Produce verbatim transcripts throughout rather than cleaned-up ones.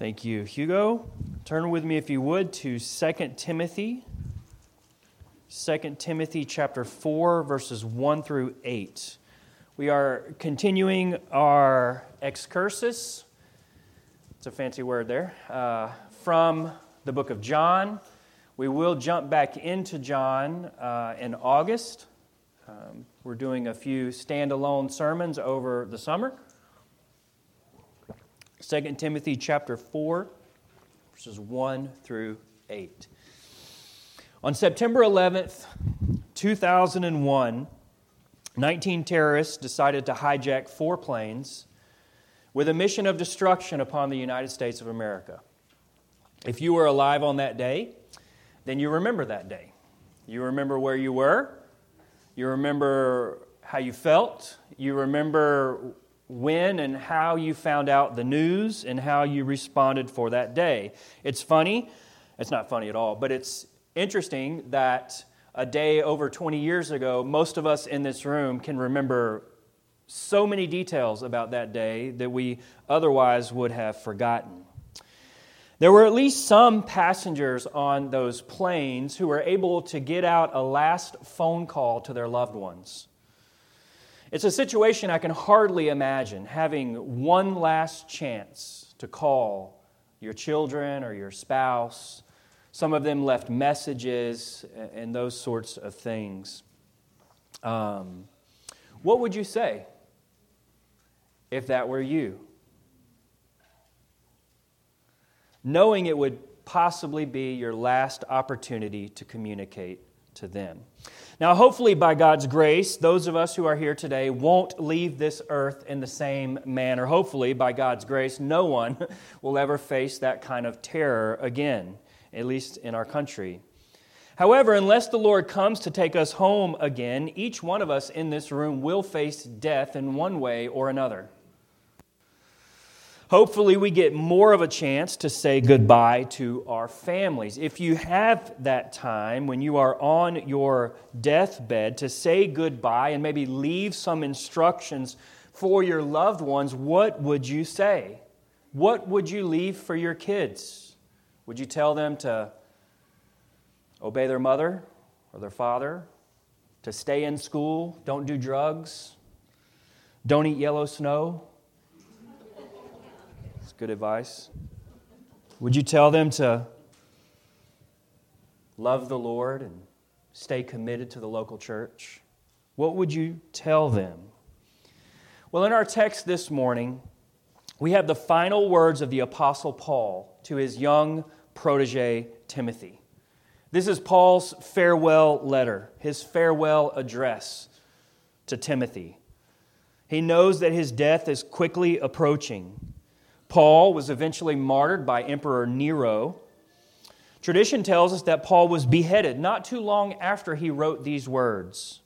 Thank you, Hugo. Turn with me, if you would, to Second Timothy. Second Timothy chapter four, verses one through eight. We are continuing our excursus, it's a fancy word there, uh, from the book of John. We will jump back into John uh, in August. Um, we're doing a few standalone sermons over the summer. Second Timothy chapter four, verses one through eight. On September eleventh, two thousand one, nineteen terrorists decided to hijack four planes with a mission of destruction upon the United States of America. If you were alive on that day, then you remember that day. You remember where you were. You remember how you felt. You remember when and how you found out the news and how you responded for that day. It's funny. It's not funny at all, but it's interesting that a day over twenty years ago, most of us in this room can remember so many details about that day that we otherwise would have forgotten. There were at least some passengers on those planes who were able to get out a last phone call to their loved ones. It's a situation I can hardly imagine, having one last chance to call your children or your spouse. Some of them left messages and those sorts of things. Um, what would you say if that were you? Knowing it would possibly be your last opportunity to communicate to them. Now, hopefully by God's grace, those of us who are here today won't leave this earth in the same manner. Hopefully, by God's grace, no one will ever face that kind of terror again, at least in our country. However, unless the Lord comes to take us home again, each one of us in this room will face death in one way or another. Hopefully, we get more of a chance to say goodbye to our families. If you have that time when you are on your deathbed to say goodbye and maybe leave some instructions for your loved ones, what would you say? What would you leave for your kids? Would you tell them to obey their mother or their father, to stay in school, don't do drugs, don't eat yellow snow? Good advice. Would you tell them to love the Lord and stay committed to the local church? What would you tell them? Well, in our text this morning, we have the final words of the Apostle Paul to his young protege, Timothy. This is Paul's farewell letter, his farewell address to Timothy. He knows that his death is quickly approaching. Paul was eventually martyred by Emperor Nero. Tradition tells us that Paul was beheaded not too long after he wrote these words.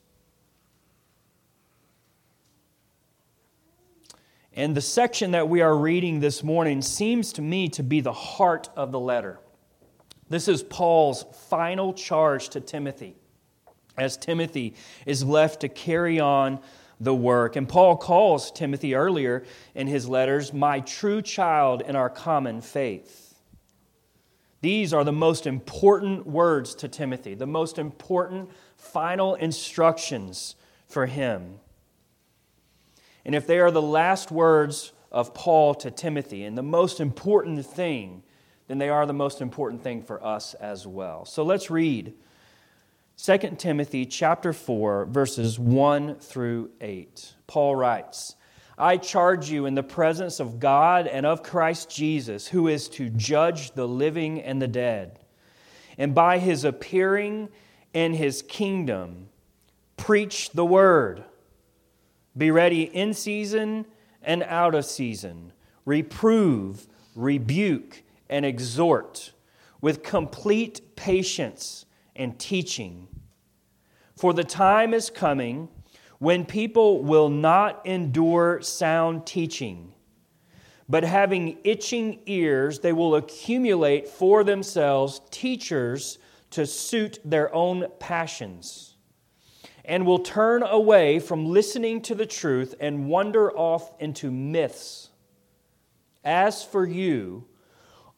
And the section that we are reading this morning seems to me to be the heart of the letter. This is Paul's final charge to Timothy, as Timothy is left to carry on the work. And Paul calls Timothy earlier in his letters, my true child in our common faith. These are the most important words to Timothy, the most important final instructions for him. And if they are the last words of Paul to Timothy and the most important thing, then they are the most important thing for us as well. So let's read Second Timothy chapter four, verses one through eight. Paul writes, I charge you in the presence of God and of Christ Jesus, who is to judge the living and the dead, and by his appearing in his kingdom, preach the word. Be ready in season and out of season. Reprove, rebuke, and exhort with complete patience and teaching. For the time is coming when people will not endure sound teaching, but having itching ears, they will accumulate for themselves teachers to suit their own passions, and will turn away from listening to the truth and wander off into myths. As for you,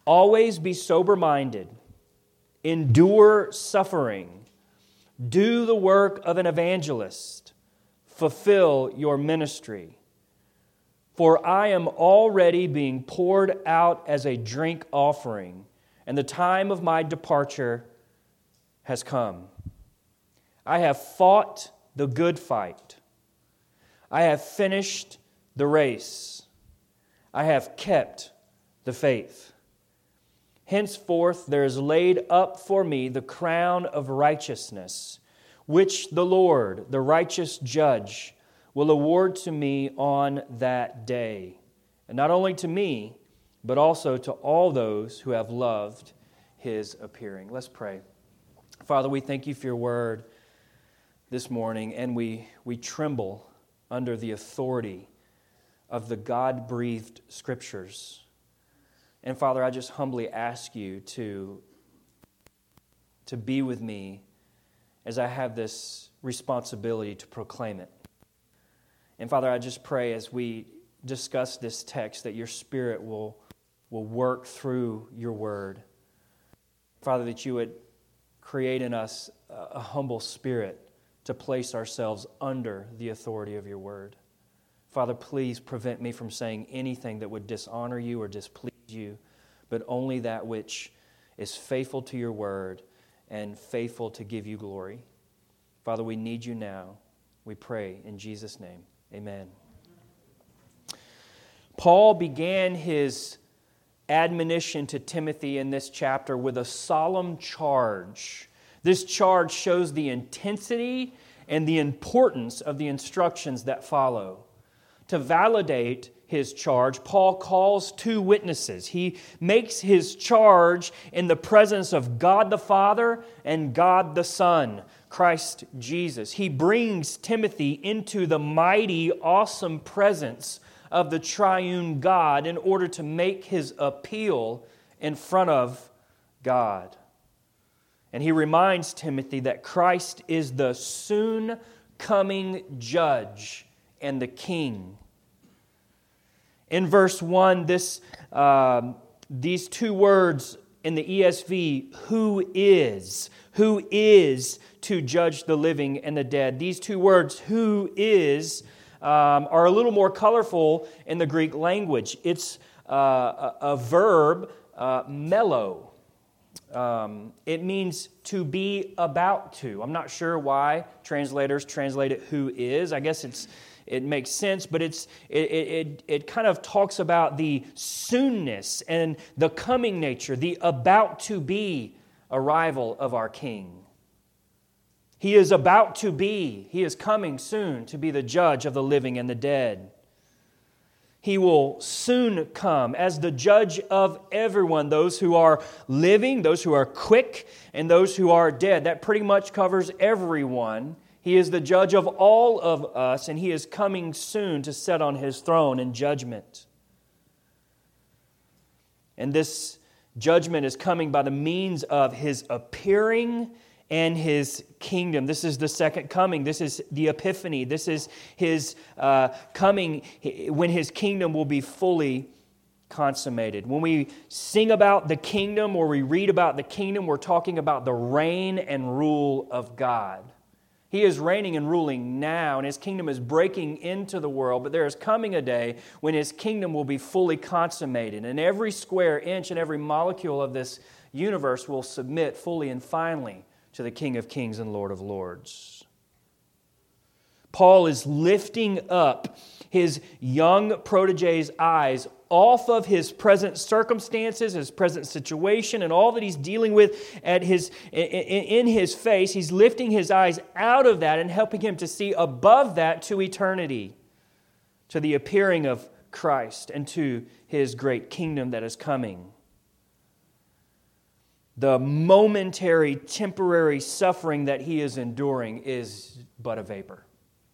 Always be sober-minded, endure suffering, do the work of an evangelist, fulfill your ministry. For I am already being poured out as a drink offering, and the time of my departure has come. I have fought the good fight. I have finished the race. I have kept the faith. Henceforth there is laid up for me the crown of righteousness, which the Lord, the righteous judge, will award to me on that day. And not only to me, but also to all those who have loved His appearing. Let's pray. Father, we thank You for Your word this morning, and we, we tremble under the authority of the God-breathed Scriptures. And Father, I just humbly ask You to, to be with me as I have this responsibility to proclaim it. And Father, I just pray as we discuss this text that Your Spirit will, will work through Your word. Father, that You would create in us a humble spirit to place ourselves under the authority of Your word. Father, please prevent me from saying anything that would dishonor You or displease You, but only that which is faithful to Your word and faithful to give You glory. Father, we need You now. We pray in Jesus' name. Amen. Paul began his admonition to Timothy in this chapter with a solemn charge. This charge shows the intensity and the importance of the instructions that follow. To validate his charge, Paul calls two witnesses. He makes his charge in the presence of God the Father and God the Son, Christ Jesus. He brings Timothy into the mighty, awesome presence of the triune God in order to make his appeal in front of God. And he reminds Timothy that Christ is the soon coming judge and the king. In verse one, this, uh, these two words in the E S V, who is, who is to judge the living and the dead. These two words, who is, um, are a little more colorful in the Greek language. It's uh, a, a verb, uh, mello. Um, it means to be about to. I'm not sure why translators translate it who is. I guess it's it makes sense, but it's it, it it kind of talks about the soonness and the coming nature, the about to be arrival of our King. He is about to be, He is coming soon to be the judge of the living and the dead. He will soon come as the judge of everyone, those who are living, those who are quick, and those who are dead. That pretty much covers everyone. He is the judge of all of us, and He is coming soon to sit on His throne in judgment. And this judgment is coming by the means of His appearing and His kingdom. This is the second coming. This is the epiphany. This is His uh, coming when His kingdom will be fully consummated. When we sing about the kingdom or we read about the kingdom, we're talking about the reign and rule of God. He is reigning and ruling now, and His kingdom is breaking into the world, but there is coming a day when His kingdom will be fully consummated, and every square inch and every molecule of this universe will submit fully and finally to the King of Kings and Lord of Lords. Paul is lifting up his young protege's eyes off of his present circumstances, his present situation, and all that he's dealing with at his in his face. He's lifting his eyes out of that and helping him to see above that to eternity, to the appearing of Christ and to His great kingdom that is coming. The momentary, temporary suffering that he is enduring is but a vapor.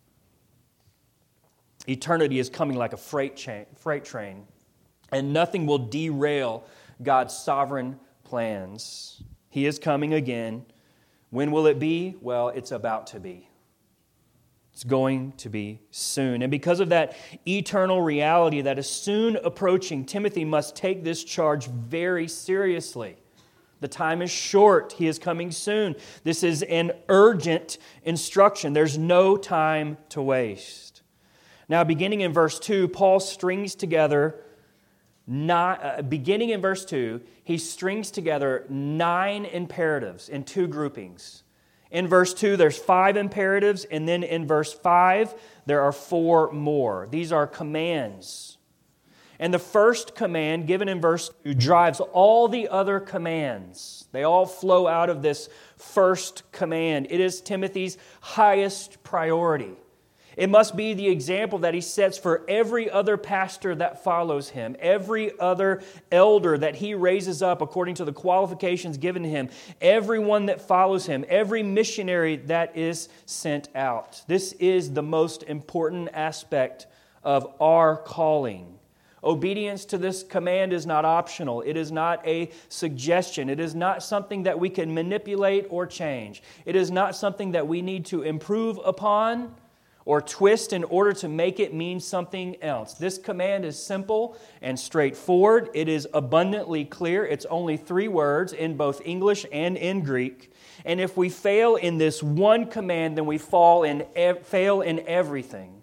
Eternity is coming like a freight chain, freight train, and nothing will derail God's sovereign plans. He is coming again. When will it be? Well, it's about to be. It's going to be soon. And because of that eternal reality that is soon approaching, Timothy must take this charge very seriously. The time is short. He is coming soon. This is an urgent instruction. There's no time to waste. Now, beginning in verse two, Paul strings together, nine, uh, beginning in verse two, he strings together nine imperatives in two groupings. In verse two, there's five imperatives, and then in verse five, there are four more. These are commands. And the first command, given in verse two, drives all the other commands. They all flow out of this first command. It is Timothy's highest priority. It must be the example that he sets for every other pastor that follows him, every other elder that he raises up according to the qualifications given to him, everyone that follows him, every missionary that is sent out. This is the most important aspect of our calling. Obedience to this command is not optional. It is not a suggestion. It is not something that we can manipulate or change. It is not something that we need to improve upon or twist in order to make it mean something else. This command is simple and straightforward. It is abundantly clear. It's only three words in both English and in Greek. And if we fail in this one command, then we fall in ev- fail in everything.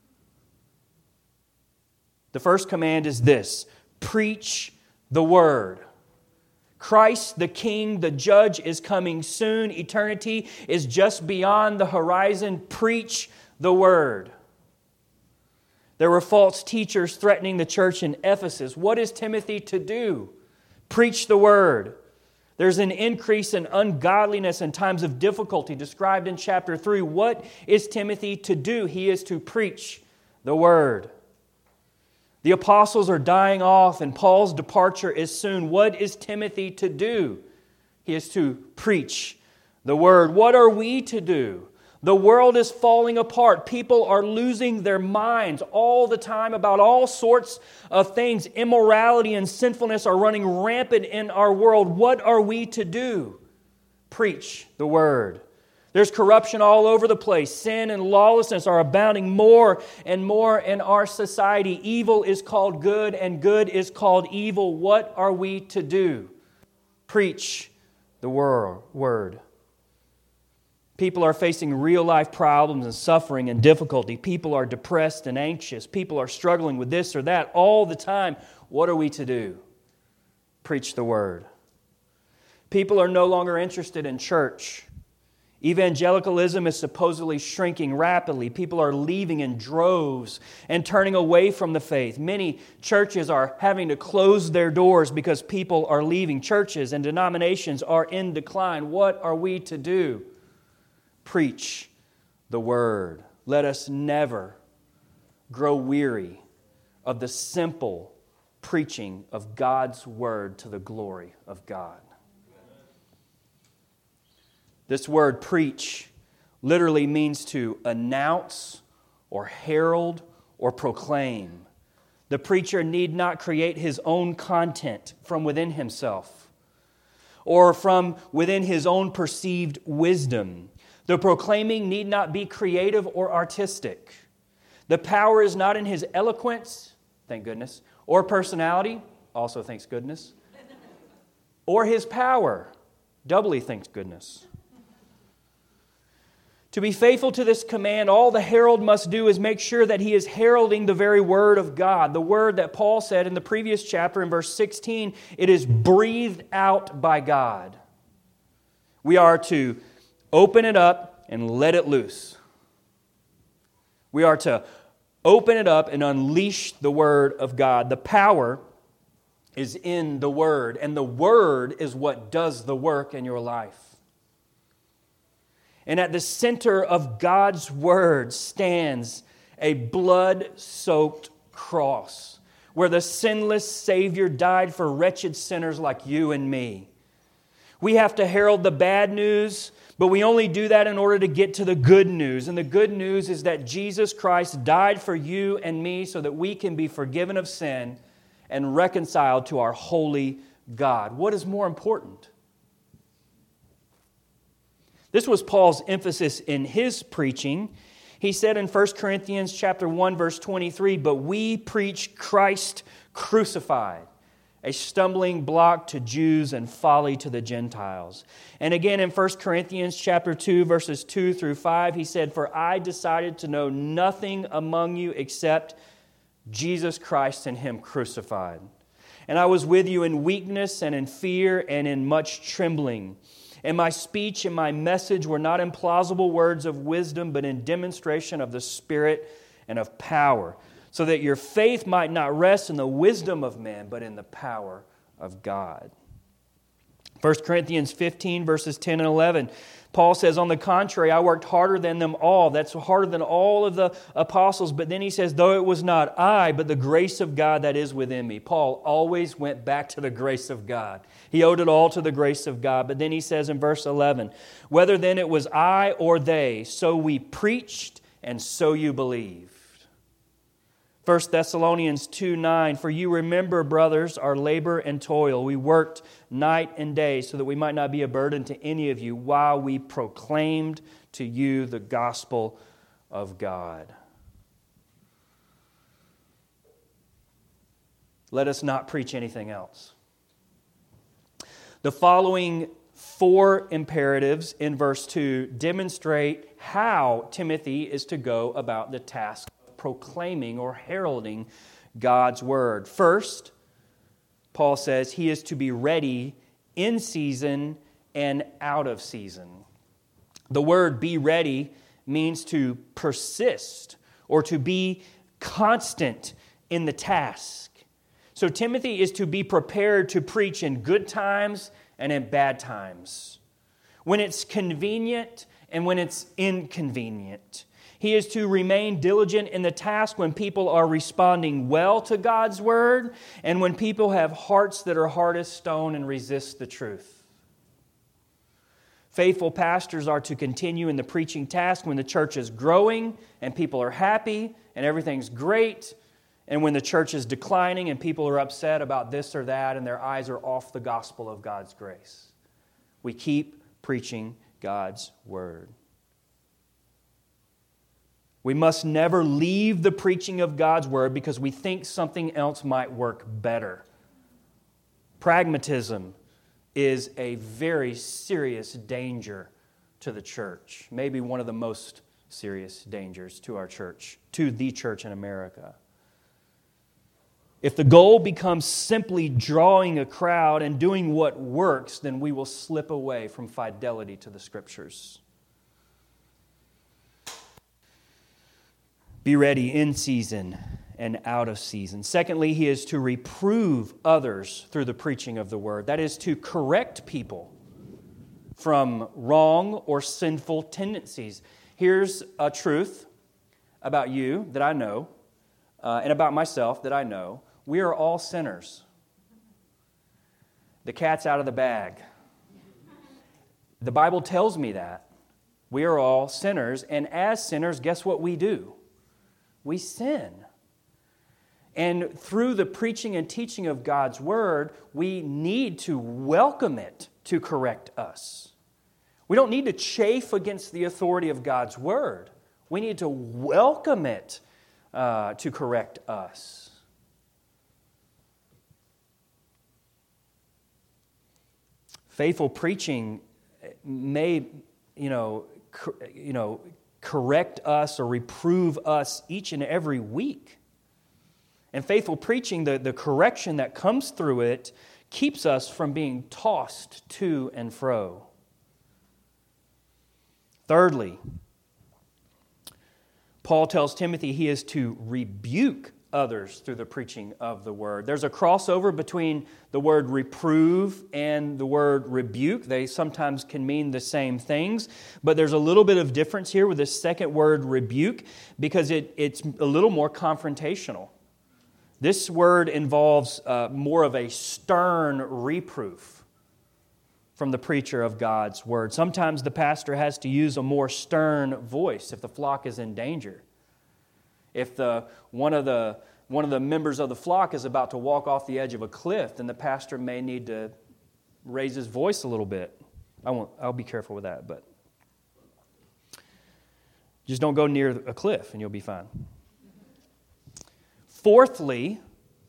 The first command is this: preach the word. Christ, the King, the Judge, is coming soon. Eternity is just beyond the horizon. Preach the word. There were false teachers threatening the church in Ephesus. What is Timothy to do? Preach the word. There's an increase in ungodliness in times of difficulty described in chapter three. What is Timothy to do? He is to preach the word. The apostles are dying off and Paul's departure is soon. What is Timothy to do? He is to preach the word. What are we to do? The world is falling apart. People are losing their minds all the time about all sorts of things. Immorality and sinfulness are running rampant in our world. What are we to do? Preach the word. There's corruption all over the place. Sin and lawlessness are abounding more and more in our society. Evil is called good and good is called evil. What are we to do? Preach the word. People are facing real-life problems and suffering and difficulty. People are depressed and anxious. People are struggling with this or that all the time. What are we to do? Preach the word. People are no longer interested in church. Evangelicalism is supposedly shrinking rapidly. People are leaving in droves and turning away from the faith. Many churches are having to close their doors because people are leaving. Churches and denominations are in decline. What are we to do? Preach the word. Let us never grow weary of the simple preaching of God's word to the glory of God. This word preach literally means to announce or herald or proclaim. The preacher need not create his own content from within himself or from within his own perceived wisdom. The proclaiming need not be creative or artistic. The power is not in his eloquence, thank goodness, or personality, also thanks goodness, or his power, doubly thanks goodness. To be faithful to this command, all the herald must do is make sure that he is heralding the very word of God. The word that Paul said in the previous chapter in verse sixteen, it is breathed out by God. We are to open it up and let it loose. We are to open it up and unleash the word of God. The power is in the word, and the word is what does the work in your life. And at the center of God's word stands a blood-soaked cross where the sinless Savior died for wretched sinners like you and me. We have to herald the bad news, but we only do that in order to get to the good news. And the good news is that Jesus Christ died for you and me so that we can be forgiven of sin and reconciled to our holy God. What is more important? This was Paul's emphasis in his preaching. He said in First Corinthians chapter one, verse twenty-three, "But we preach Christ crucified, a stumbling block to Jews and folly to the Gentiles." And again in First Corinthians chapter two, verses two through five, he said, "For I decided to know nothing among you except Jesus Christ and Him crucified. And I was with you in weakness and in fear and in much trembling. And my speech and my message were not in plausible words of wisdom, but in demonstration of the Spirit and of power, so that your faith might not rest in the wisdom of man, but in the power of God." First Corinthians fifteen, verses ten and eleven, Paul says, "On the contrary, I worked harder than them all." That's harder than all of the apostles. But then he says, "Though it was not I, but the grace of God that is within me." Paul always went back to the grace of God. He owed it all to the grace of God. But then he says in verse eleven, "Whether then it was I or they, so we preached, and so you believed." First Thessalonians two nine, "For you remember, brothers, our labor and toil. We worked night and day so that we might not be a burden to any of you while we proclaimed to you the gospel of God." Let us not preach anything else. The following four imperatives in verse two demonstrate how Timothy is to go about the task proclaiming or heralding God's Word. First, Paul says he is to be ready in season and out of season. The word "be ready" means to persist or to be constant in the task. So Timothy is to be prepared to preach in good times and in bad times, when it's convenient and when it's inconvenient. He is to remain diligent in the task when people are responding well to God's Word and when people have hearts that are hard as stone and resist the truth. Faithful pastors are to continue in the preaching task when the church is growing and people are happy and everything's great, and when the church is declining and people are upset about this or that and their eyes are off the gospel of God's grace. We keep preaching God's Word. We must never leave the preaching of God's Word because we think something else might work better. Pragmatism is a very serious danger to the church. Maybe one of the most serious dangers to our church, to the church in America. If the goal becomes simply drawing a crowd and doing what works, then we will slip away from fidelity to the Scriptures. Be ready in season and out of season. Secondly, he is to reprove others through the preaching of the Word. That is to correct people from wrong or sinful tendencies. Here's a truth about you that I know, uh, and about myself that I know. We are all sinners. The cat's out of the bag. The Bible tells me that. We are all sinners, and as sinners, guess what we do? We sin. And through the preaching and teaching of God's Word, we need to welcome it to correct us. We don't need to chafe against the authority of God's Word. We need to welcome it uh, to correct us. Faithful preaching may, you know, cor- you know, correct us or reprove us each and every week. And faithful preaching, the, the correction that comes through it, keeps us from being tossed to and fro. Thirdly, Paul tells Timothy he is to rebuke others through the preaching of the Word. There's a crossover between the word reprove and the word rebuke. They sometimes can mean the same things, but there's a little bit of difference here with the second word rebuke because it, it's a little more confrontational. This word involves uh, more of a stern reproof from the preacher of God's Word. Sometimes the pastor has to use a more stern voice if the flock is in danger. If the one of the one of the members of the flock is about to walk off the edge of a cliff, then the pastor may need to raise his voice a little bit. I won't. I'll be careful with that, but Just don't go near a cliff and you'll be fine. Fourthly,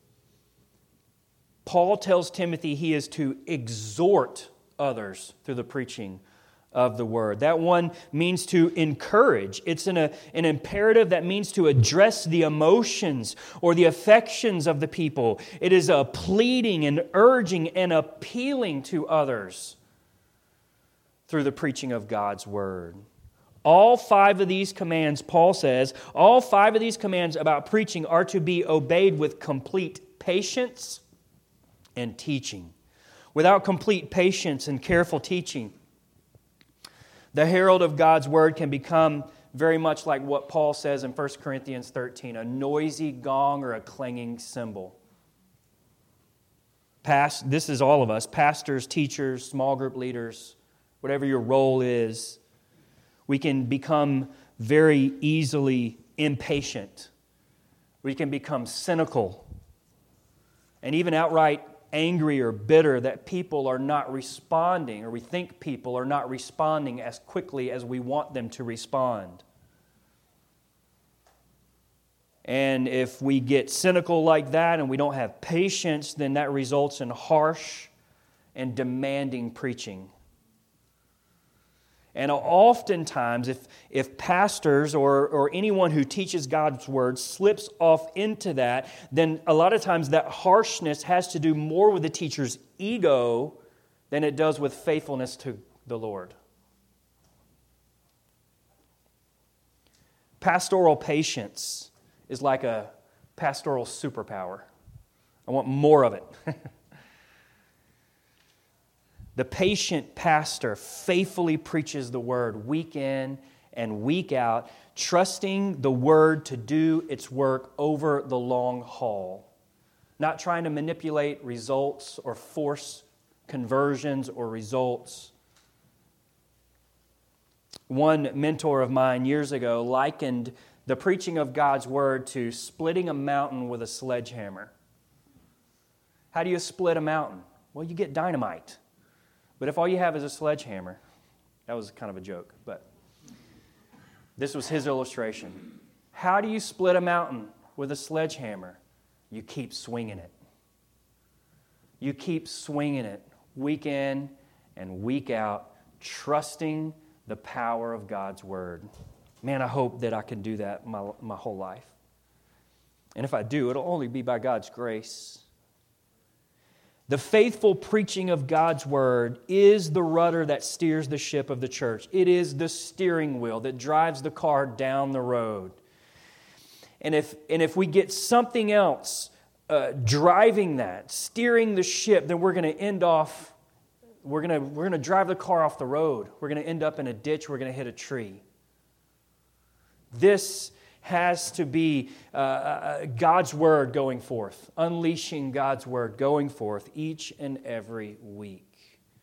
Paul tells Timothy he is to exhort others through the preaching of the word. That one means to encourage. It's an, a, an imperative that means to address the emotions or the affections of the people. It is a pleading and urging and appealing to others through the preaching of God's word. All five of these commands, Paul says, all five of these commands about preaching are to be obeyed with complete patience and teaching. Without complete patience and careful teaching, the herald of God's word can become very much like what Paul says in First Corinthians thirteen, a noisy gong or a clanging cymbal. Past, this is all of us, pastors, teachers, small group leaders, whatever your role is. We can become very easily impatient. We can become cynical and even outright angry or bitter that people are not responding, or we think people are not responding as quickly as we want them to respond. And if we get cynical like that and we don't have patience, then that results in harsh and demanding preaching. And oftentimes, if, if pastors or, or anyone who teaches God's word slips off into that, then a lot of times that harshness has to do more with the teacher's ego than it does with faithfulness to the Lord. Pastoral patience is like a pastoral superpower. I want more of it. The patient pastor faithfully preaches the word week in and week out, trusting the word to do its work over the long haul, not trying to manipulate results or force conversions or results. One mentor of mine years ago likened the preaching of God's word to splitting a mountain with a sledgehammer. How do you split a mountain? Well, you get dynamite. But if all you have is a sledgehammer, that was kind of a joke, but this was his illustration. How do you split a mountain with a sledgehammer? You keep swinging it. You keep swinging it week in and week out, trusting the power of God's word. Man, I hope that I can do that my, my whole life. And if I do, it'll only be by God's grace. The faithful preaching of God's word is the rudder that steers the ship of the church. It is the steering wheel that drives the car down the road. And if, and if we get something else uh, driving that, steering the ship, then we're going to end off, we're going to, we're going to drive the car off the road. We're going to end up in a ditch. We're going to hit a tree. This has to be uh, uh, God's word going forth, unleashing God's word going forth each and every week.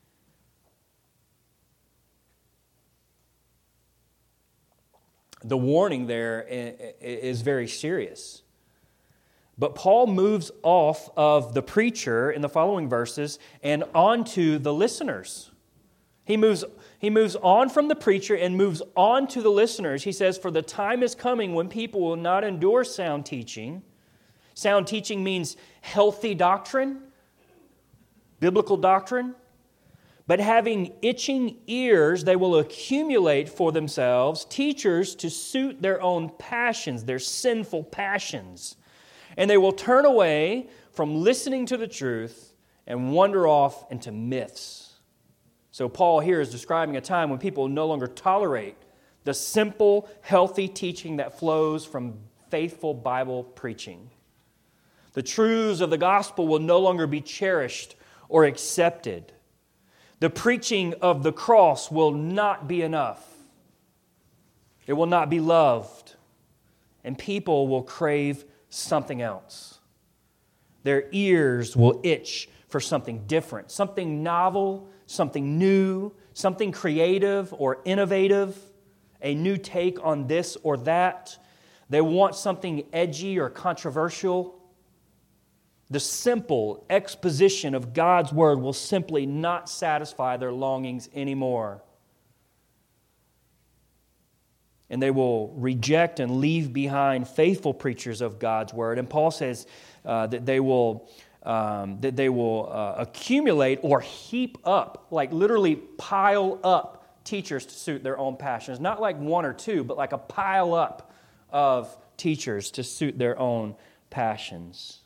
The warning there is very serious. But Paul moves off of the preacher in the following verses and onto the listeners. He moves He moves on from the preacher and moves on to the listeners. He says, for the time is coming when people will not endure sound teaching. Sound teaching means healthy doctrine, biblical doctrine. But having itching ears, they will accumulate for themselves teachers to suit their own passions, their sinful passions. And they will turn away from listening to the truth and wander off into myths. So Paul here is describing a time when people no longer tolerate the simple, healthy teaching that flows from faithful Bible preaching. The truths of the gospel will no longer be cherished or accepted. The preaching of the cross will not be enough. It will not be loved. And people will crave something else. Their ears will itch for something different, something novel, something new, something creative or innovative, a new take on this or that. They want something edgy or controversial. The simple exposition of God's word will simply not satisfy their longings anymore. And they will reject and leave behind faithful preachers of God's word. And Paul says uh, that they will um, that they will uh, accumulate or heap up, like literally pile up teachers to suit their own passions. Not like one or two, but like a pile up of teachers to suit their own passions.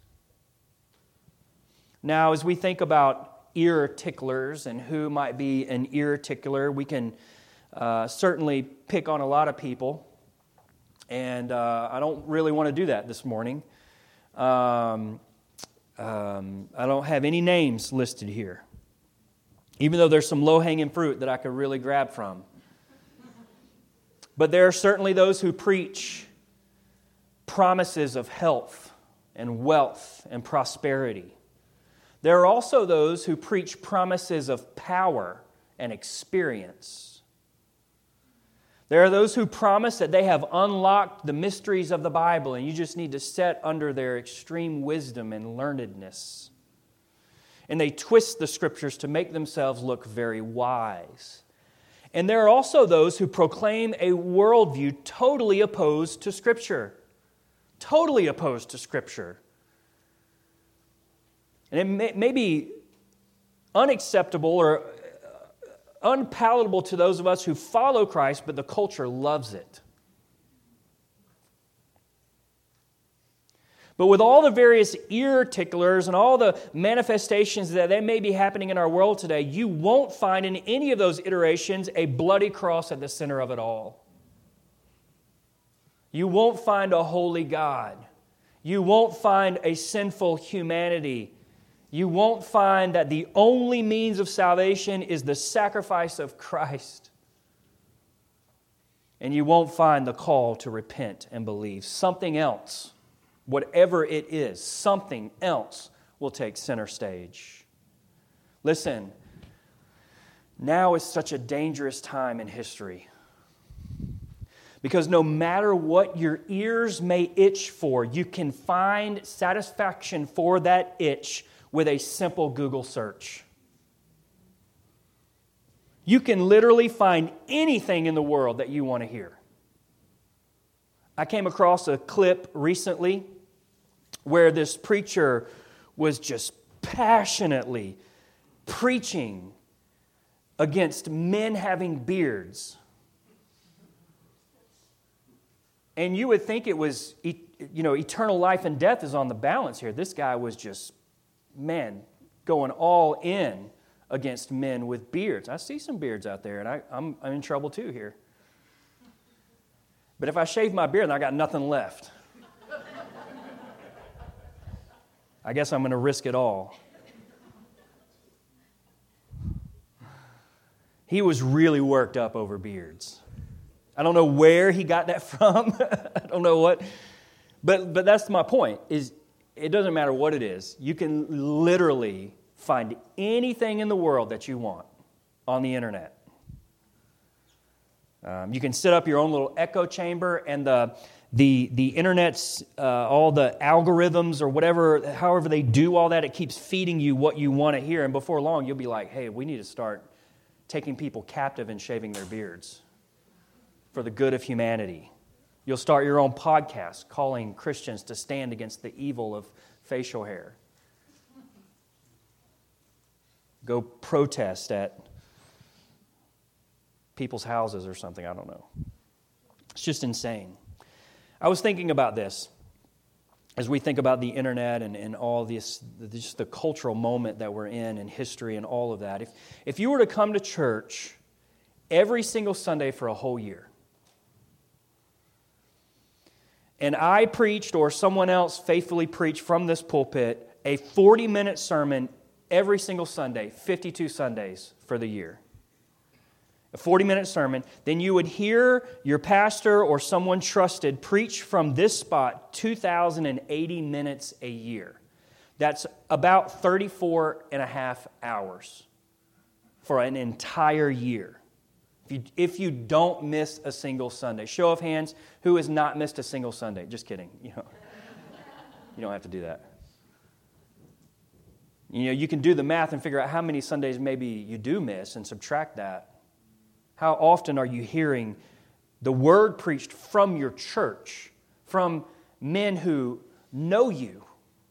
Now, as we think about ear ticklers and who might be an ear tickler, we can Uh, certainly pick on a lot of people, and uh, I don't really want to do that this morning. Um, um, I don't have any names listed here, even though there's some low-hanging fruit that I could really grab from. But there are certainly those who preach promises of health and wealth and prosperity. There are also those who preach promises of power and experience. There are those who promise that they have unlocked the mysteries of the Bible and you just need to sit under their extreme wisdom and learnedness. And they twist the Scriptures to make themselves look very wise. And there are also those who proclaim a worldview totally opposed to Scripture. Totally opposed to Scripture. And it may, may be unacceptable or unpalatable to those of us who follow Christ, but the culture loves it. But with all the various ear ticklers and all the manifestations that they may be happening in our world today, you won't find in any of those iterations a bloody cross at the center of it all. You won't find a holy God. You won't find a sinful humanity. You won't find that the only means of salvation is the sacrifice of Christ. And you won't find the call to repent and believe. Something else, whatever it is, something else will take center stage. Listen, now is such a dangerous time in history. Because no matter what your ears may itch for, you can find satisfaction for that itch with a simple Google search. You can literally find anything in the world that you want to hear. I came across a clip recently where this preacher was just passionately preaching against men having beards. And you would think it was, you know, eternal life and death is on the balance here. This guy was just man, going all in against men with beards. I see some beards out there, and I, I'm, I'm in trouble too here. But if I shave my beard, then I got nothing left. I guess I'm going to risk it all. He was really worked up over beards. I don't know where he got that from. I don't know what. But, but that's my point, is it doesn't matter what it is. You can literally find anything in the world that you want on the internet. Um, you can set up your own little echo chamber, and the the the internet's uh, all the algorithms or whatever, however they do all that, it keeps feeding you what you want to hear. And before long, you'll be like, "Hey, we need to start taking people captive and shaving their beards for the good of humanity." You'll start your own podcast calling Christians to stand against the evil of facial hair. Go protest at people's houses or something, I don't know. It's just insane. I was thinking about this as we think about the internet and, and all this, just the cultural moment that we're in and history and all of that. If, if you were to come to church every single Sunday for a whole year, and I preached or someone else faithfully preached from this pulpit a forty-minute sermon every single Sunday, fifty-two Sundays for the year. A forty-minute sermon. Then you would hear your pastor or someone trusted preach from this spot two thousand eighty minutes a year. That's about thirty-four and a half hours for an entire year. If you, if you don't miss a single Sunday. Show of hands, who has not missed a single Sunday? Just kidding. You know, you don't have to do that. You know, you can do the math and figure out how many Sundays maybe you do miss and subtract that. How often are you hearing The word preached from your church, from men who know you.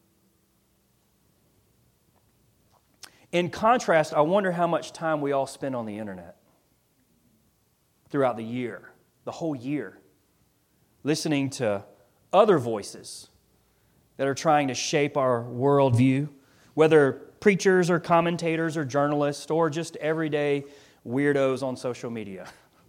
In contrast, I wonder how much time we all spend on the internet throughout the year, the whole year, listening to other voices that are trying to shape our worldview, whether preachers or commentators or journalists or just everyday weirdos on social media.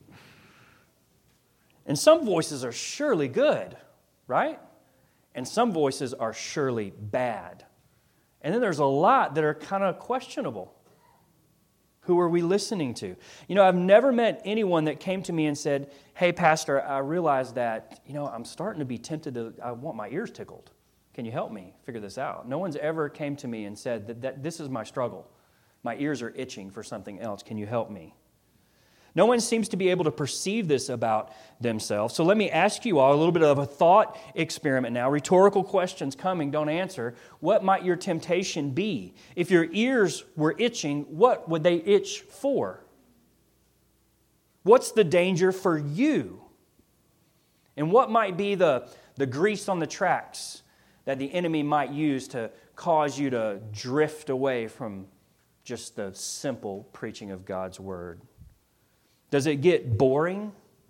And some voices are surely good, right? And some voices are surely bad. And then there's a lot that are kind of questionable. Who are we listening to? You know, I've never met anyone that came to me and said, hey, Pastor, I realize that, you know, I'm starting to be tempted to, I want my ears tickled. Can you help me figure this out? No one's ever came to me and said that, that this is my struggle. My ears are itching for something else. Can you help me? No one seems to be able to perceive this about themselves. So let me ask you all a little bit of a thought experiment now. Rhetorical questions coming, don't answer. What might your temptation be? If your ears were itching, what would they itch for? What's the danger for you? And what might be the, the grease on the tracks that the enemy might use to cause you to drift away from just the simple preaching of God's Word? Does it get boring?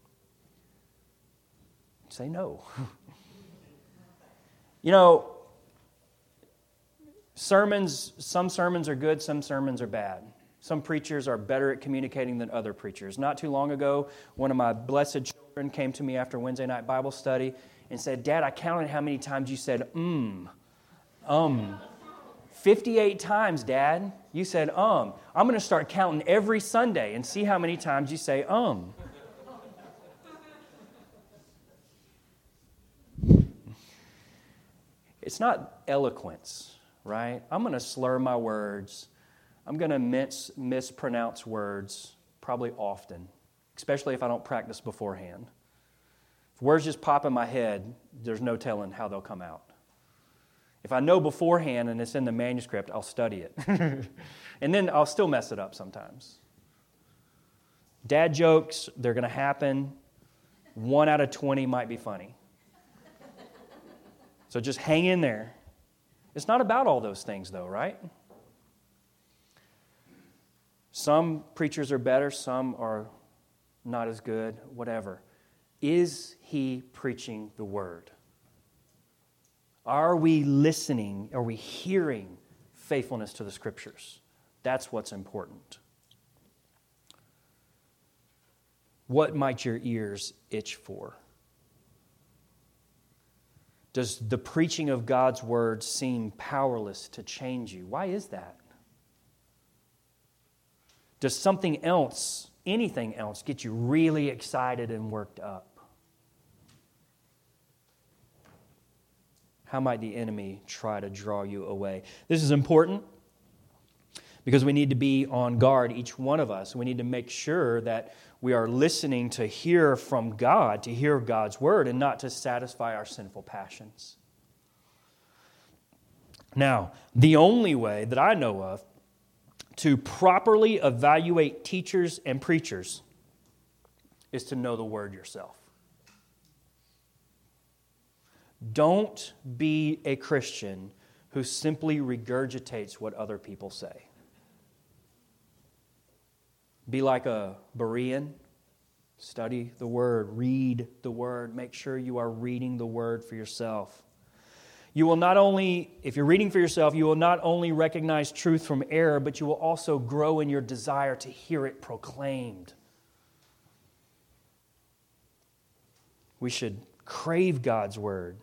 Say no. You know, sermons, some sermons are good, some sermons are bad. Some preachers are better at communicating than other preachers. Not too long ago, one of my blessed children came to me after Wednesday night Bible study and said, Dad, I counted how many times you said, mm, um. fifty-eight times, Dad. You said, um. I'm going to start counting every Sunday and see how many times you say, um. It's not eloquence, right? I'm going to slur my words. I'm going to mis- mispronounce words probably often, especially if I don't practice beforehand. If words just pop in my head, there's no telling how they'll come out. If I know beforehand and it's in the manuscript, I'll study it. And then I'll still mess it up sometimes. Dad jokes, they're going to happen. One out of twenty might be funny. So just hang in there. It's not about all those things though, right? Some preachers are better, some are not as good, whatever. Is he preaching the Word? Are we listening? Are we hearing faithfulness to the Scriptures? That's what's important. What might your ears itch for? Does the preaching of God's Word seem powerless to change you? Why is that? Does something else, anything else, get you really excited and worked up? How might the enemy try to draw you away? This is important because we need to be on guard, each one of us. We need to make sure that we are listening to hear from God, to hear God's Word, and not to satisfy our sinful passions. Now, the only way that I know of to properly evaluate teachers and preachers is to know the Word yourself. Don't be a Christian who simply regurgitates what other people say. Be like a Berean. Study the Word. Read the Word. Make sure you are reading the Word for yourself. You will not only, if you're reading for yourself, you will not only recognize truth from error, but you will also grow in your desire to hear it proclaimed. We should crave God's Word.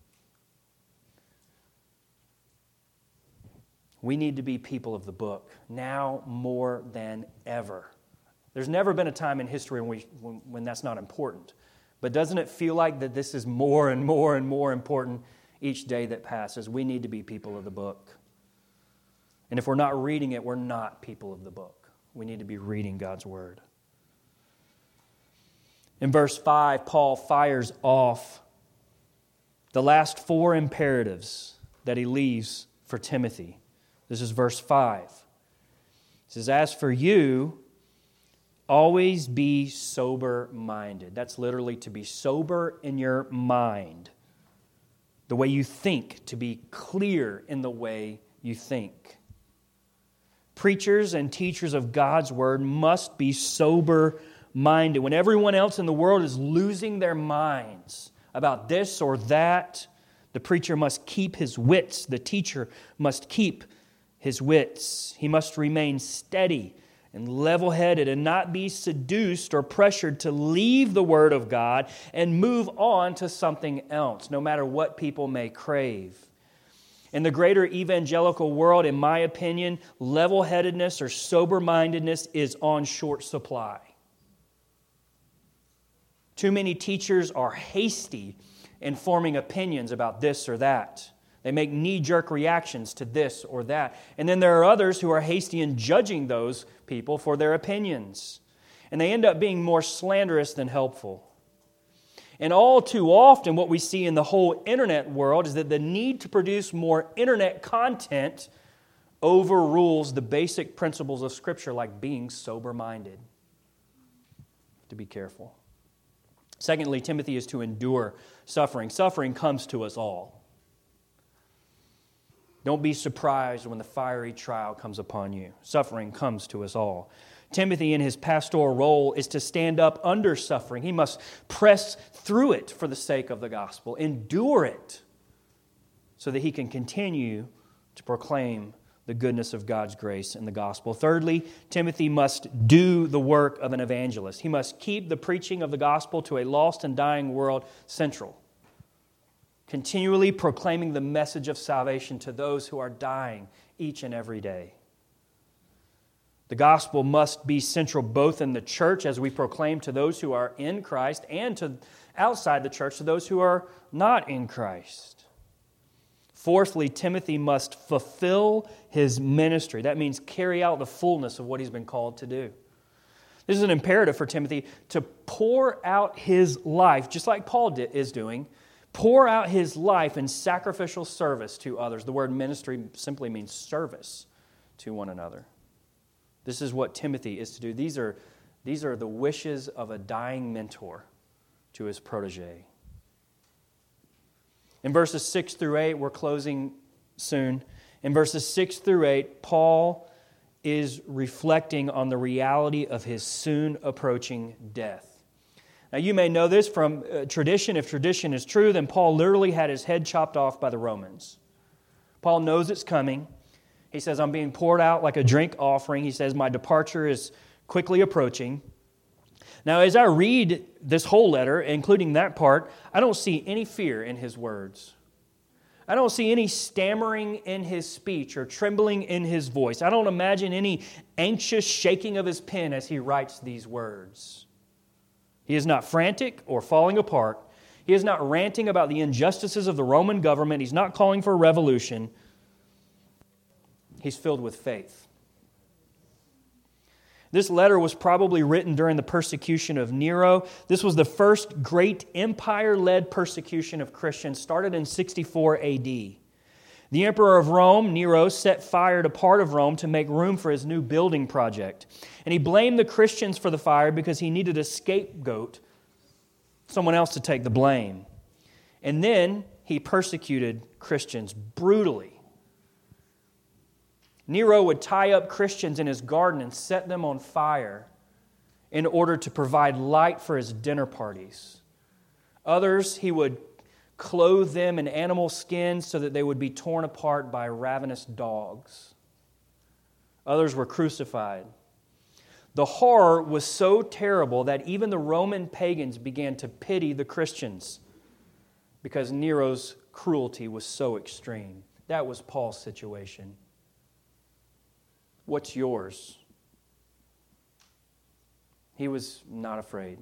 We need to be people of the book, now more than ever. There's never been a time in history when, we, when, when that's not important. But doesn't it feel like that this is more and more and more important each day that passes? We need to be people of the book. And if we're not reading it, we're not people of the book. We need to be reading God's Word. In verse five, Paul fires off the last four imperatives that he leaves for Timothy. This is verse five. It says, as for you, Always be sober-minded. That's literally to be sober in your mind. The way you think, to be clear in the way you think. Preachers and teachers of God's Word must be sober-minded. When everyone else in the world is losing their minds about this or that, the preacher must keep his wits. The teacher must keep his wits. He must remain steady and level-headed and not be seduced or pressured to leave the Word of God and move on to something else, no matter what people may crave. In the greater evangelical world, in my opinion, level-headedness or sober-mindedness is on short supply. Too many teachers are hasty in forming opinions about this or that. They make knee-jerk reactions to this or that. And then there are others who are hasty in judging those people for their opinions. And they end up being more slanderous than helpful. And all too often what we see in the whole internet world is that the need to produce more internet content overrules the basic principles of Scripture, like being sober-minded. To be careful. Secondly, Timothy is to endure suffering. Suffering comes to us all. Don't be surprised when the fiery trial comes upon you. Suffering comes to us all. Timothy, in his pastoral role, is to stand up under suffering. He must press through it for the sake of the gospel, endure it, so that he can continue to proclaim the goodness of God's grace in the gospel. Thirdly, Timothy must do the work of an evangelist. He must keep the preaching of the gospel to a lost and dying world central, continually proclaiming the message of salvation to those who are dying each and every day. The gospel must be central both in the church as we proclaim to those who are in Christ and to outside the church to those who are not in Christ. Fourthly, Timothy must fulfill his ministry. That means carry out the fullness of what he's been called to do. This is an imperative for Timothy to pour out his life, just like Paul is doing, pour out his life in sacrificial service to others. The word ministry simply means service to one another. This is what Timothy is to do. These are, these are the wishes of a dying mentor to his protege. In verses six through eight, we're closing soon. In verses six through eight, Paul is reflecting on the reality of his soon approaching death. Now, you may know this from uh, tradition. If tradition is true, then Paul literally had his head chopped off by the Romans. Paul knows it's coming. He says, I'm being poured out like a drink offering. He says, my departure is quickly approaching. Now, as I read this whole letter, including that part, I don't see any fear in his words. I don't see any stammering in his speech or trembling in his voice. I don't imagine any anxious shaking of his pen as he writes these words. He is not frantic or falling apart. He is not ranting about the injustices of the Roman government. He's not calling for a revolution. He's filled with faith. This letter was probably written during the persecution of Nero. This was the first great empire-led persecution of Christians, started in sixty-four A D. The emperor of Rome, Nero, set fire to part of Rome to make room for his new building project. And he blamed the Christians for the fire because he needed a scapegoat, someone else to take the blame. And then he persecuted Christians brutally. Nero would tie up Christians in his garden and set them on fire in order to provide light for his dinner parties. Others, he would clothe them in animal skins so that they would be torn apart by ravenous dogs. Others were crucified. The horror was so terrible that even the Roman pagans began to pity the Christians because Nero's cruelty was so extreme. That was Paul's situation. What's yours? He was not afraid.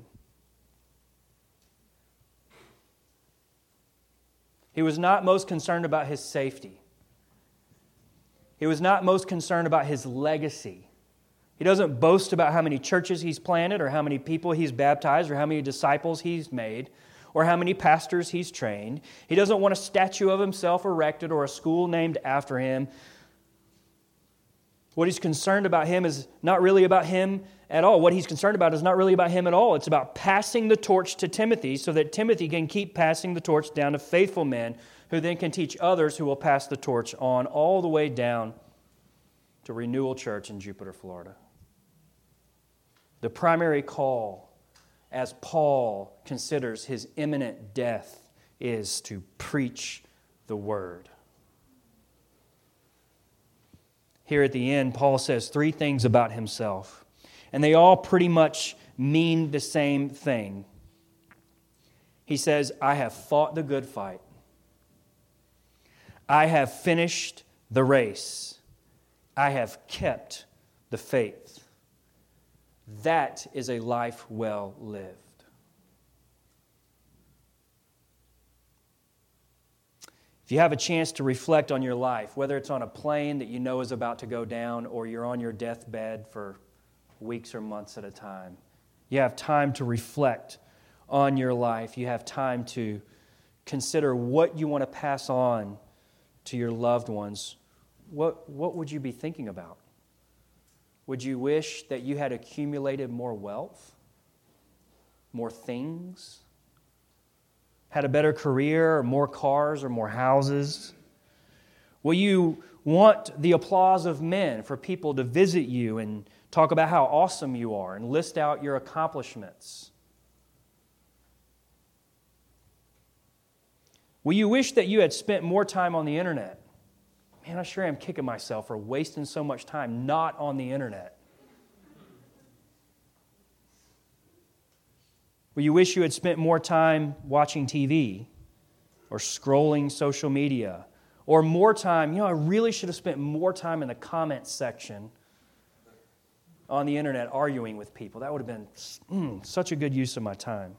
He was not most concerned about his safety. He was not most concerned about his legacy. He doesn't boast about how many churches he's planted or how many people he's baptized or how many disciples he's made or how many pastors he's trained. He doesn't want a statue of himself erected or a school named after him. What he's concerned about him is not really about him at all. What he's concerned about is not really about him at all. It's about passing the torch to Timothy so that Timothy can keep passing the torch down to faithful men who then can teach others who will pass the torch on all the way down to Renewal Church in Jupiter, Florida. The primary call, as Paul considers his imminent death, is to preach the word. Here at the end, Paul says three things about himself, and they all pretty much mean the same thing. He says, I have fought the good fight. I have finished the race. I have kept the faith. That is a life well lived. If you have a chance to reflect on your life, whether it's on a plane that you know is about to go down or you're on your deathbed for weeks or months at a time, you have time to reflect on your life. You have time to consider what you want to pass on to your loved ones. What, what would you be thinking about? Would you wish that you had accumulated more wealth, more things? Had a better career, or more cars, or more houses? Will you want the applause of men for people to visit you and talk about how awesome you are and list out your accomplishments? Will you wish that you had spent more time on the internet? Man, I sure am kicking myself for wasting so much time not on the internet. Will you wish you had spent more time watching T V or scrolling social media, or more time, you know, I really should have spent more time in the comments section on the internet arguing with people. That would have been mm, such a good use of my time.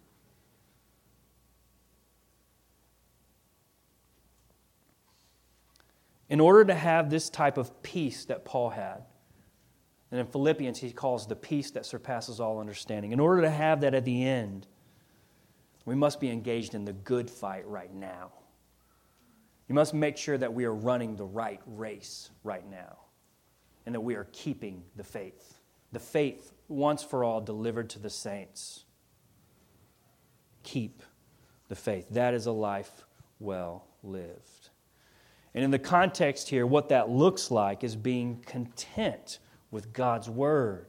In order to have this type of peace that Paul had, and in Philippians he calls the peace that surpasses all understanding. In order to have that at the end, we must be engaged in the good fight right now. You must make sure that we are running the right race right now, and that we are keeping the faith. The faith once for all delivered to the saints. Keep the faith. That is a life well lived. And in the context here, what that looks like is being content with God's word.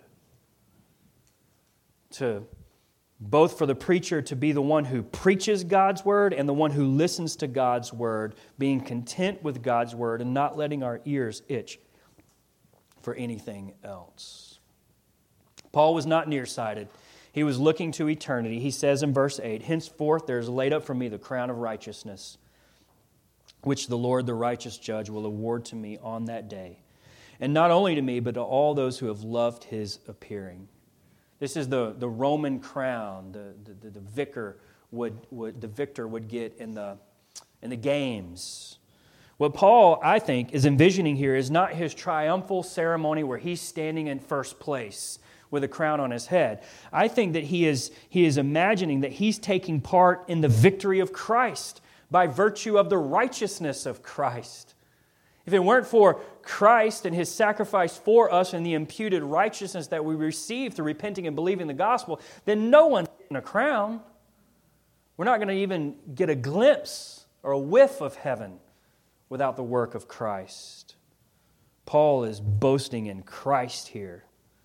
To both for the preacher to be the one who preaches God's word and the one who listens to God's word, being content with God's word and not letting our ears itch for anything else. Paul was not nearsighted. He was looking to eternity. He says in verse eight, henceforth there is laid up for me the crown of righteousness, which the Lord, the righteous judge, will award to me on that day. And not only to me, but to all those who have loved his appearing. This is the, the Roman crown the, the, the vicar would, would the victor would get in the, in the games. What Paul, I think, is envisioning here is not his triumphal ceremony where he's standing in first place with a crown on his head. I think that he is, he is imagining that he's taking part in the victory of Christ by virtue of the righteousness of Christ. If it weren't for Christ and his sacrifice for us and the imputed righteousness that we receive through repenting and believing the gospel, then no one's getting a crown. We're not going to even get a glimpse or a whiff of heaven without the work of Christ. Paul is boasting in Christ here.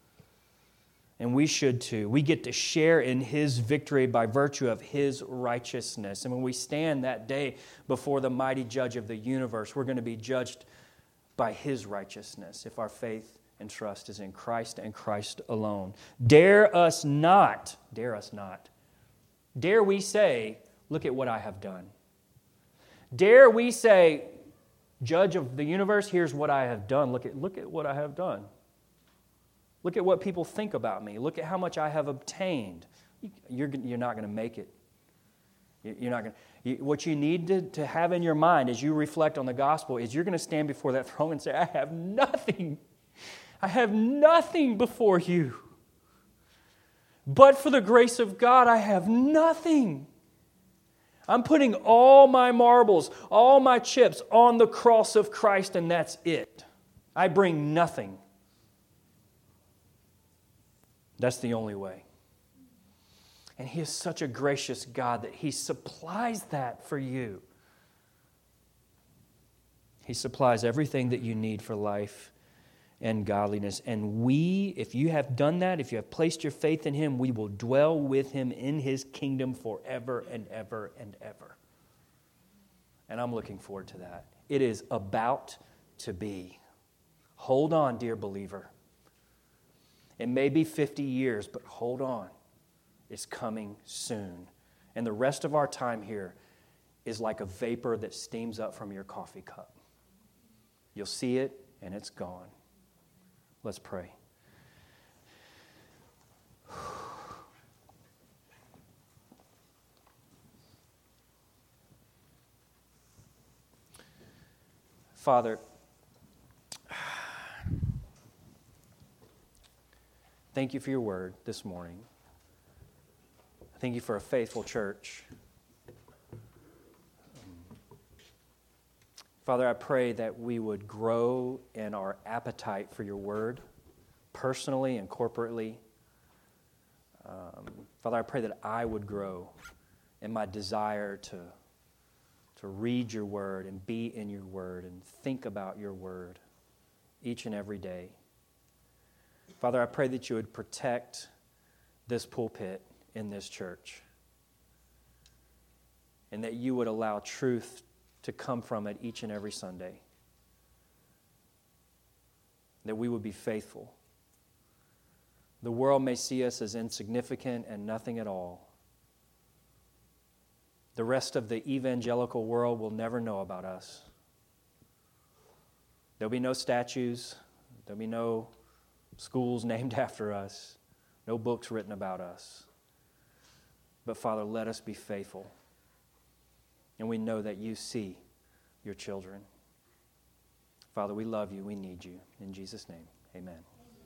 And we should too. We get to share in his victory by virtue of his righteousness. And when we stand that day before the mighty judge of the universe, we're going to be judged by his righteousness if our faith and trust is in Christ and Christ alone. Dare us not, dare us not, dare we say, look at what I have done. Dare we say, judge of the universe, here's what I have done. Look at, look at what I have done. Look at what people think about me. Look at how much I have obtained. You're, you're not going to make it. You're not going to. What you need to, to have in your mind as you reflect on the gospel is you're going to stand before that throne and say, I have nothing. I have nothing before you. But for the grace of God, I have nothing. I'm putting all my marbles, all my chips on the cross of Christ, and that's it. I bring nothing. That's the only way. And He is such a gracious God that He supplies that for you. He supplies everything that you need for life and godliness. And we, if you have done that, if you have placed your faith in Him, we will dwell with Him in His kingdom forever and ever and ever. And I'm looking forward to that. It is about to be. Hold on, dear believer. It may be fifty years, but hold on. It's coming soon. And the rest of our time here is like a vapor that steams up from your coffee cup. You'll see it, and it's gone. Let's pray. Father, thank you for your word this morning. Thank you for a faithful church. Father, I pray that we would grow in our appetite for your word, personally and corporately. Um, Father, I pray that I would grow in my desire to, to read your word and be in your word and think about your word each and every day. Father, I pray that you would protect this pulpit in this church and that you would allow truth to come from it each and every Sunday. That we would be faithful. The world may see us as insignificant and nothing at all. The rest of the evangelical world will never know about us. There'll be no statues. There'll be no schools named after us. No books written about us. But Father, let us be faithful. And we know that you see your children. Father, we love you. We need you. In Jesus' name, amen.